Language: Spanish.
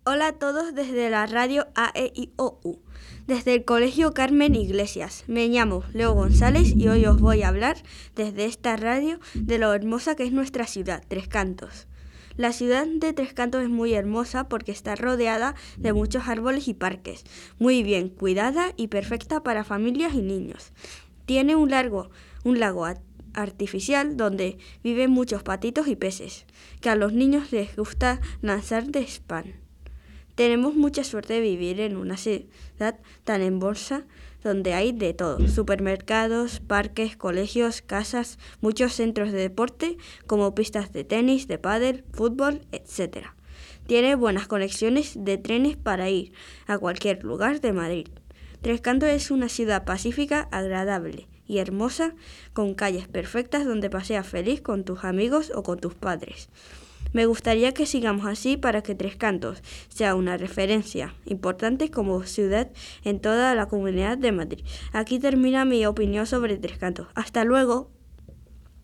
Hola a todos desde la radio AEIOU, desde el Colegio Carmen Iglesias. Me llamo Leo González y hoy os voy a hablar desde esta radio de lo hermosa que es nuestra ciudad, Tres Cantos. La ciudad de Tres Cantos es muy hermosa porque está rodeada de muchos árboles y parques, muy bien cuidada y perfecta para familias y niños. Tiene un lago artificial donde viven muchos patitos y peces, que a los niños les gusta lanzar de spam. Tenemos mucha suerte de vivir en una ciudad tan hermosa donde hay de todo: supermercados, parques, colegios, casas, muchos centros de deporte como pistas de tenis, de pádel, fútbol, etc. Tiene buenas conexiones de trenes para ir a cualquier lugar de Madrid. Tres Cantos es una ciudad pacífica, agradable y hermosa, con calles perfectas donde paseas feliz con tus amigos o con tus padres. Me gustaría que sigamos así para que Tres Cantos sea una referencia importante como ciudad en toda la Comunidad de Madrid. Aquí termina mi opinión sobre Tres Cantos. ¡Hasta luego!